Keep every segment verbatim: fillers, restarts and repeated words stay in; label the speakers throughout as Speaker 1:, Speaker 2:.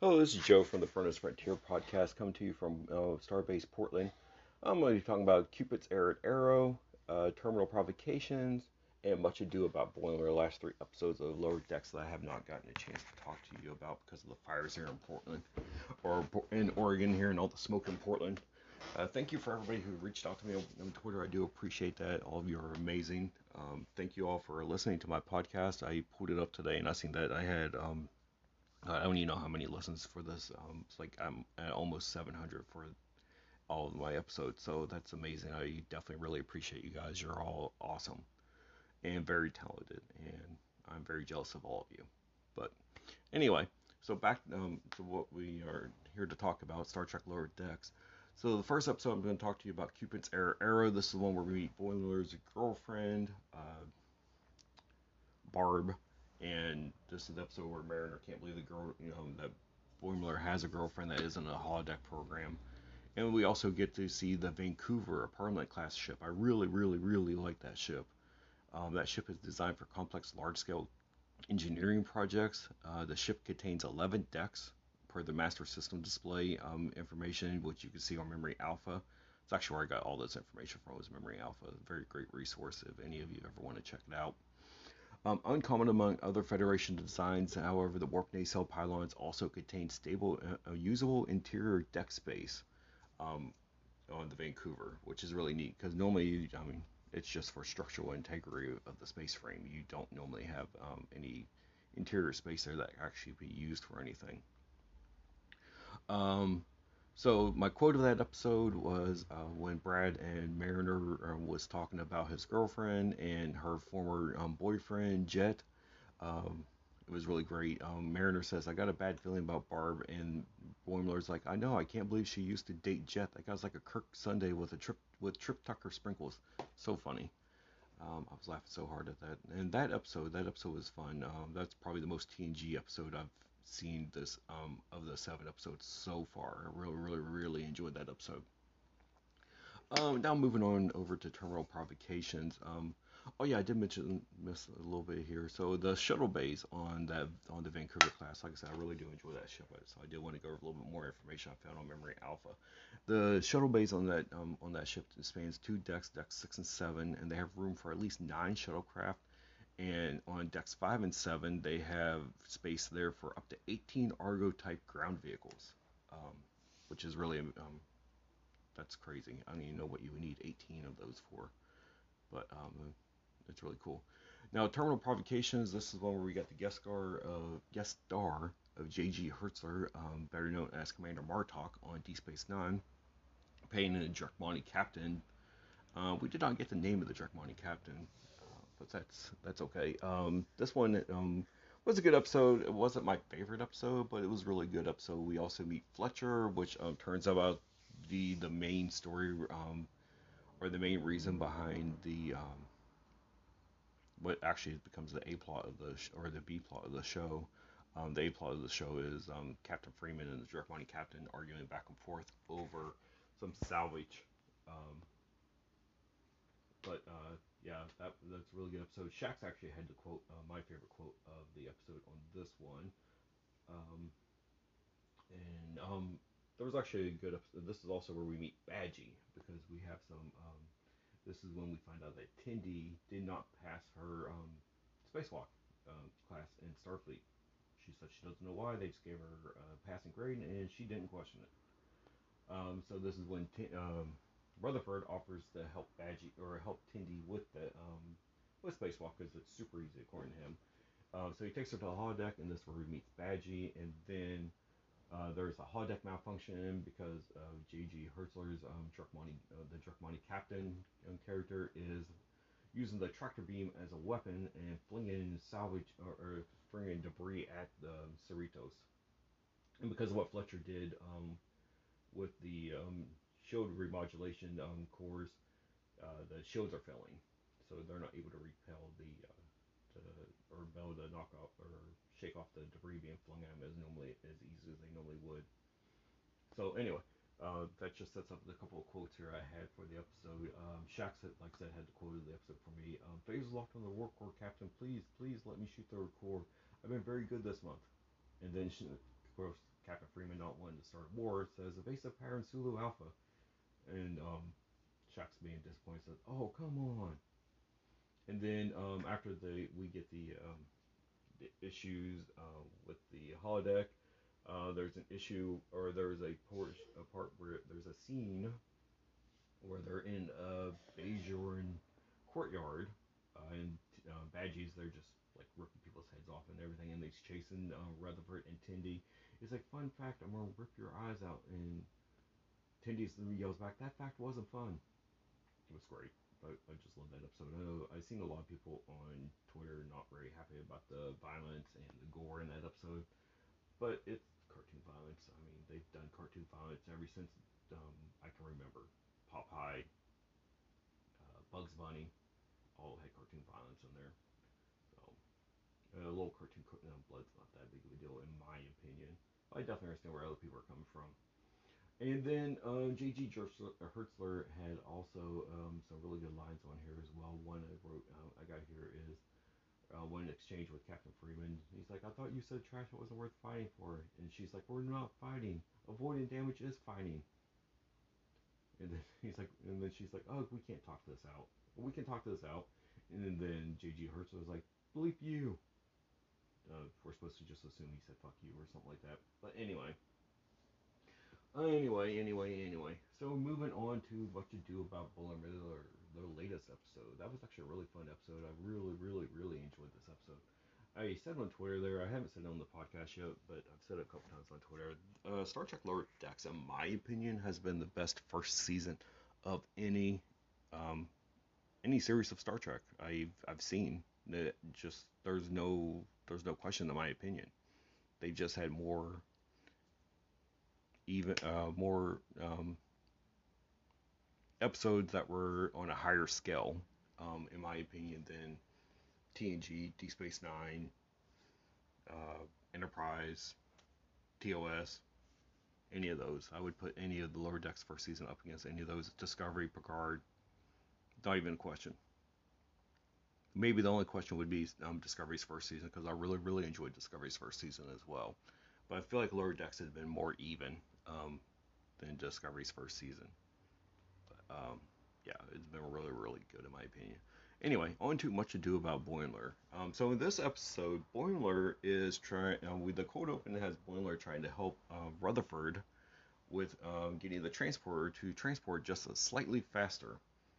Speaker 1: Hello, this is Joe from the Furnace Frontier podcast, coming to you from uh, Starbase Portland. I'm going to be talking about Cupid's Air Arrow, uh, Terminal Provocations, and Much Ado About Boiling, the last three episodes of Lower Decks that I have not gotten a chance to talk to you about because of the fires here in Portland, or in Oregon here and all the smoke in Portland. Uh, thank you for everybody who reached out to me on, on Twitter. I do appreciate that. All of you are amazing. Um, thank you all for listening to my podcast. I pulled it up today and I seen that I had um, I don't even know how many listens for this. Um, it's like I'm at almost seven hundred for all of my episodes, so that's amazing. I definitely really appreciate you guys. You're all awesome and very talented, and I'm very jealous of all of you. But anyway, so back um, to what we are here to talk about, Star Trek Lower Decks. So the first episode, I'm going to talk to you about Cupid's Air Arrow. This is the one where we meet Boiler's girlfriend, uh, Barb, and this is the episode where Mariner can't believe the girl, you know, that Boimler has a girlfriend that isn't a holodeck program. And we also get to see the Vancouver, a Parliament class ship. I really, really, really like that ship. Um, that ship is designed for complex, large-scale engineering projects. Uh, the ship contains eleven decks per the master system display um, information, which you can see on Memory Alpha. It's actually where I got all this information from, was Memory Alpha. Very great resource if any of you ever want to check it out. Um, uncommon among other Federation designs, however, the warp nacelle pylons also contain stable, uh, usable interior deck space um, on the Vancouver, which is really neat because normally, I mean, it's just for structural integrity of the space frame. You don't normally have um, any interior space there that actually be used for anything. Um, so my quote of that episode was uh, when Brad and Mariner uh, was talking about his girlfriend and her former um, boyfriend Jet. Um, it was really great. Um, Mariner says, I got a bad feeling about Barb, and Boimler's like, I know, I can't believe she used to date Jet. That guy's like a Kirk Sunday with a trip with Trip Tucker sprinkles. So funny. Um, I was laughing so hard at that. And that episode, that episode was fun. Um, that's probably the most T N G episode I've seen this um, of the seven episodes so far. I really, really, really enjoyed that episode. Um, now moving on over to terminal provocations. Um, oh yeah, I did mention miss a little bit here. So the shuttle bays on that on the Vancouver class, like I said, I really do enjoy that ship. So I did want to go over a little bit more information I found on Memory Alpha. The shuttle bays on that um, on that ship spans two decks, decks six and seven, and they have room for at least nine shuttlecraft. And on decks five and seven, they have space there for up to eighteen Argo type ground vehicles, um, which is really um, that's crazy. I don't even know what you would need eighteen of those for, but um, it's really cool. Now, Terminal Provocations. This is one where we got the guest star, uh, guest star of J G Hertzler, um, better known as Commander Martok on Deep Space Nine, playing a Drakmani captain. Uh, we did not get the name of the Drakmani captain, uh, but that's that's okay. Um, this one um, was a good episode. It wasn't my favorite episode, but it was a really good episode. We also meet Fletcher, which um, turns out the the main story um, or the main reason behind the um, what actually becomes the A plot of the sh- or the B plot of the show. Um, the A plot of the show is um, Captain Freeman and the Direct Money Captain arguing back and forth over some salvage. Um, but uh, yeah, that that's a really good episode. Shax actually had the quote, uh, my favorite quote of the episode on this one. Um, and um, there was actually a good episode. This is also where we meet Badgie because we have some um, this is when we find out that Tindy did not pass her um, spacewalk um, class in Starfleet. She said she doesn't know why. They just gave her a passing grade, and she didn't question it. Um, so this is when T- um, Rutherford offers to help Badgie or help Tindy with the um, with spacewalk because it's super easy according to him. Uh, so he takes her to the holodeck, and this is where he meets Badgie, and then uh, there's a holodeck malfunction because of J G Hertzler's um, Drakmani, uh, the Drakmani captain um, character is using the tractor beam as a weapon and flinging salvage or, or flinging debris at the um, Cerritos. And because of what Fletcher did um, with the um, shield remodulation um, cores, uh, the shields are failing, so they're not able to repel the, uh, the or be able to knock off or shake off the debris being flung at them as normally as easy as they normally would. So anyway, uh, that just sets up the couple of quotes here I had for the episode. Um, Shax, had, like I said, had the quote of the episode for me. Um, Phase locked on the warp core, Captain. Please, please let me shoot the core. I've been very good this month. And then she, of course, Captain Freeman not wanting to start a war says evasive pattern Sulu Alpha, and um, Shaxx being disappointed says, "Oh, come on." And then um, after the we get the, um, the issues uh, with the holodeck, uh, there's an issue or there's a port a part where there's a scene where they're in a Bajoran courtyard, uh, and uh, Badgie's they're just like ripping people's heads off and everything, and he's chasing uh, Rutherford and Tendi. He's like, "Fun fact, I'm gonna rip your eyes out," and Tendi yells back, "That fact wasn't fun." It was great. I, I just love that episode. I know I've seen a lot of people on Twitter not very happy about the violence and the gore in that episode, but it's cartoon violence. I mean, they've done cartoon violence ever since um, I can remember. Popeye, uh, Bugs Bunny, all had cartoon violence in there. So uh, a little cartoon you know, blood's not that big of a deal in my opinion. But I definitely understand where other people are coming from. And then uh, J G. Hertzler had also um, some really good lines on here as well. One I wrote, uh, I got here is uh, one exchange with Captain Freeman. He's like, "I thought you said trash wasn't worth fighting for," and she's like, "We're not fighting. Avoiding damage is fighting." And then he's like, and then she's like, "Oh, we can't talk this out. We can talk this out." And then J G. Hertzler was like, "Bleep you." Uh, we're supposed to just assume he said "fuck you" or something like that. But anyway, Anyway, anyway, anyway. So moving on to what you do about Bull and Miller, the latest episode. That was actually a really fun episode. I really, really, really enjoyed this episode. I said on Twitter there, I haven't said it on the podcast yet, but I've said it a couple times on Twitter. Uh, Star Trek Lower Decks, in my opinion, has been the best first season of any um, any series of Star Trek I've I've seen. It just there's no there's no question in my opinion. They just had more even uh, more um, episodes that were on a higher scale, um, in my opinion, than T N G, Deep Space Nine, uh, Enterprise, T O S, any of those. I would put any of the Lower Decks first season up against any of those. Discovery, Picard, not even a question. Maybe the only question would be um, Discovery's first season because I really, really enjoyed Discovery's first season as well. But I feel like Lower Decks had been more even um, than Discovery's first season. Um, yeah, it's been really, really good in my opinion. Anyway, on to Much Ado About Boimler. Um, so in this episode, Boimler is trying. Uh, with the cold open has Boimler trying to help uh, Rutherford with um, getting the transporter to transport just a slightly faster.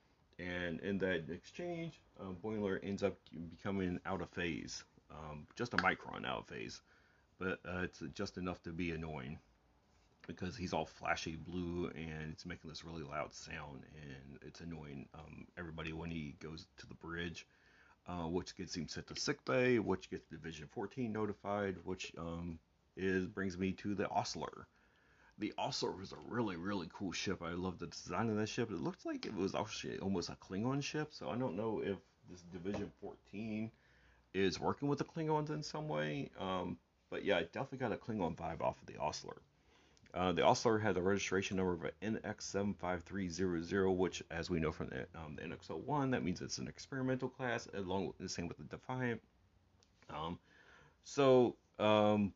Speaker 1: And in that exchange, um, Boimler ends up becoming out of phase, um, just a micron out of phase, but uh, it's just enough to be annoying because he's all flashy blue and it's making this really loud sound and it's annoying um, everybody when he goes to the bridge, uh, which gets him sent to sick bay, which gets Division fourteen notified, which um, is brings me to the Ostler. The Ostler was a really really cool ship. I love the design of that ship. It looked like it was actually almost a Klingon ship, so I don't know if this Division fourteen is working with the Klingons in some way. Um, but yeah, it definitely got a Klingon vibe off of the Ostler. Uh, the Ostler has a registration number of N X seven five three zero zero, which, as we know from the, um, the N X oh one, that means it's an experimental class, along with the same with the Defiant. Um, so, um,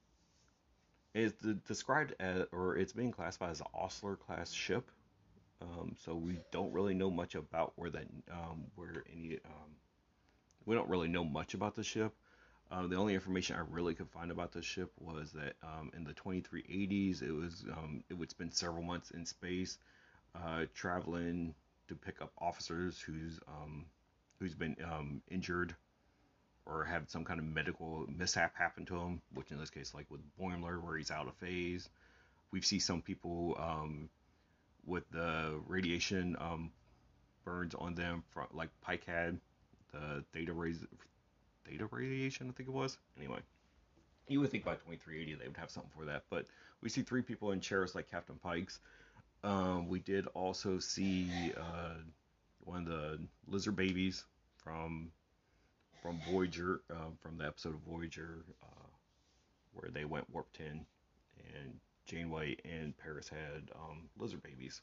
Speaker 1: it's described as, or it's being classified as an Ostler class ship. Um, so we don't really know much about where that, um, where any, um, we don't really know much about the ship. Uh, the only information I really could find about the ship was that um, in the twenty-three eighties, it was um, it would spend several months in space, uh, traveling to pick up officers who's um, who's been um, injured or had some kind of medical mishap happen to him. Which in this case, like with Boimler, where he's out of phase, we see some people um, with the radiation um, burns on them, from, like Pike had the theta rays, theta radiation, I think it was. Anyway, you would think by twenty-three eighty they would have something for that, but we see three people in chairs like Captain Pike's. Um, we did also see uh, one of the lizard babies from from Voyager, uh, from the episode of Voyager uh, where they went warp ten, and Janeway and Paris had um, lizard babies.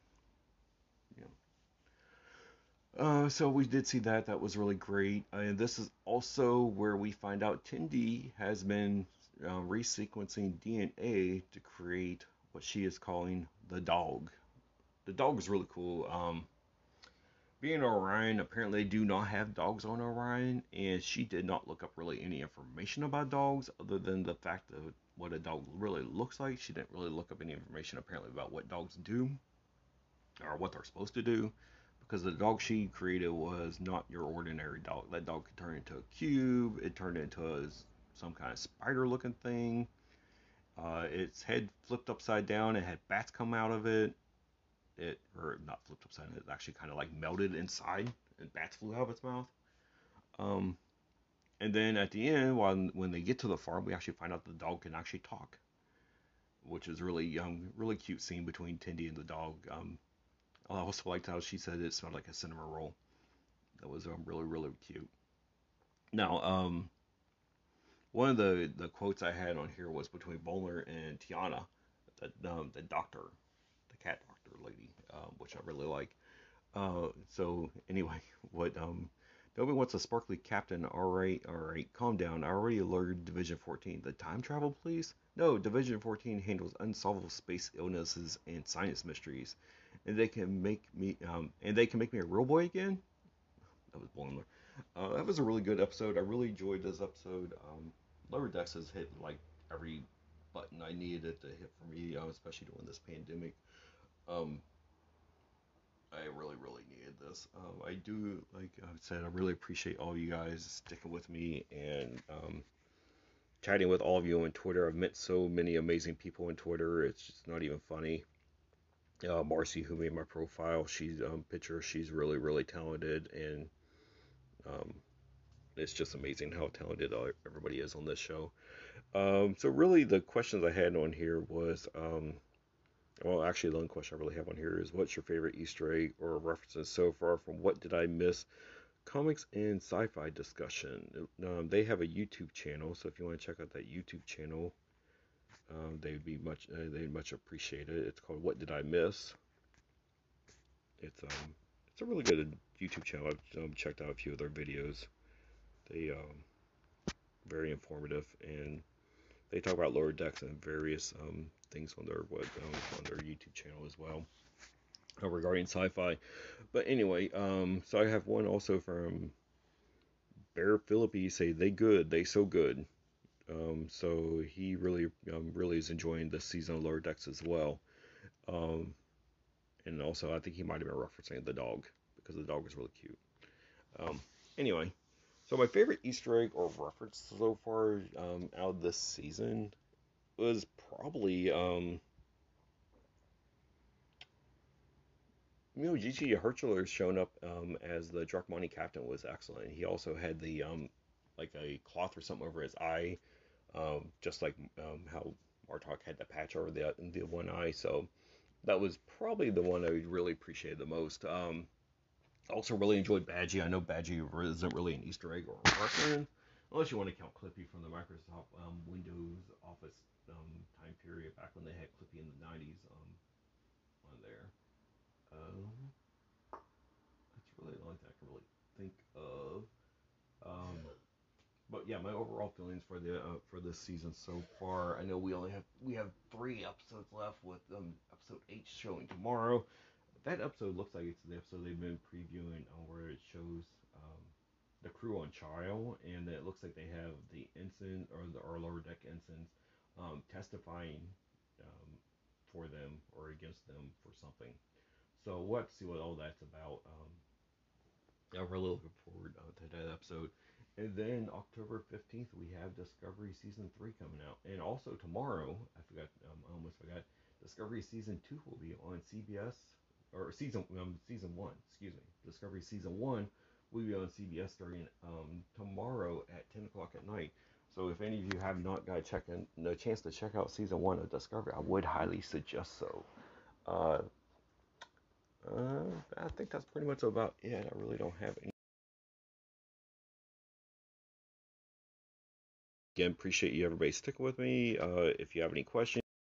Speaker 1: You know. Uh, so we did see that. That was really great. And this is also where we find out Tendi has been uh, resequencing D N A to create what she is calling the dog. The dog is really cool. Um, being Orion, apparently they do not have dogs on Orion, and she did not look up really any information about dogs other than the fact of what a dog really looks like. She didn't really look up any information apparently about what dogs do or what they're supposed to do, because the dog she created was not your ordinary dog. That dog could turn into a cube. It turned into a, some kind of spider-looking thing. Uh, its head flipped upside down. It had bats come out of it. It or not flipped upside down. It actually kind of like melted inside, and bats flew out of its mouth. Um, and then at the end, when when they get to the farm, we actually find out the dog can actually talk, which is really um really cute scene between Tindy and the dog. Um, I also liked how she said it smelled like a cinnamon roll. That was um, really really cute. Now, um, one of the the quotes I had on here was between Bowler and Tiana, the um, the doctor, the cat doctor lady, um, which I really like. Uh, so anyway, what um, nobody wants a sparkly captain. All right, all right, calm down. I already alerted Division fourteen. The time travel, please. No, Division fourteen handles unsolvable space illnesses and science mysteries, and they can make me um, and they can make me a real boy again. That was Boimler. Uh, that was a really good episode. I really enjoyed this episode. Um, Lower Decks has hit like every button I needed it to hit for me, uh, especially during this pandemic. Um, I really, really needed this. Um, I do, like I said, I really appreciate all you guys sticking with me and um, chatting with all of you on Twitter. I've met so many amazing people on Twitter. It's just not even funny. Uh, Marcy, who made my profile, she's um, picture. She's really, really talented, and um, it's just amazing how talented everybody is on this show. Um, so really, the questions I had on here was, um, well, actually, the only question I really have on here is, what's your favorite Easter egg or references so far from What Did I Miss? Comics and Sci-Fi Discussion. Um, they have a YouTube channel, so if you want to check out that YouTube channel, um, they'd be much uh, they'd much appreciate it. It's called What Did I Miss? It's um it's a really good YouTube channel. I've um, checked out a few of their videos. They um very informative, and they talk about lower decks and various um things on their what um, on their YouTube channel as well uh, regarding sci-fi. But anyway, um so I have one also from Bear Philippi. Say they good, they so good. Um, so he really, um, really is enjoying this season of Lower Decks as well. Um, and also, I think he might have been referencing the dog because the dog is really cute. Um, anyway, so my favorite Easter egg or reference so far um, out of this season was probably, um, you know, Gigi Herschler showing up um, as the Drachmani captain was excellent. He also had the um, like a cloth or something over his eye, um, just like um, how Martok had the patch over the the one eye. So that was probably the one I really appreciated the most. Um, I also really enjoyed Badgie. I know Badgie isn't really an Easter egg or a reference, unless you want to count Clippy from the Microsoft um, Windows Office um, time period back when they had Clippy in the nineties um, on there. Um, that's really the only thing I can really think of. Um, but yeah, my overall feelings for the uh, for this season so far. I know we only have we have three episodes left, with um, episode eight showing tomorrow. That episode looks like it's the episode they've been previewing, uh, where it shows um, the crew on trial, and it looks like they have the ensign or the or lower deck ensigns um, testifying um, for them or against them for something. So we'll have to see what all that's about. Um, I'm really looking forward uh, to that episode. And then October fifteenth, we have Discovery Season three coming out. And also tomorrow, I forgot, um, I almost forgot, Discovery Season two will be on C B S, or Season um, season one, excuse me. Discovery Season one will be on C B S starting um, tomorrow at ten o'clock at night. So if any of you have not got a, check in, a chance to check out Season one of Discovery, I would highly suggest so. Uh, uh, I think that's pretty much about it. I really don't have any. Again, appreciate you everybody sticking with me. Uh, if you have any questions,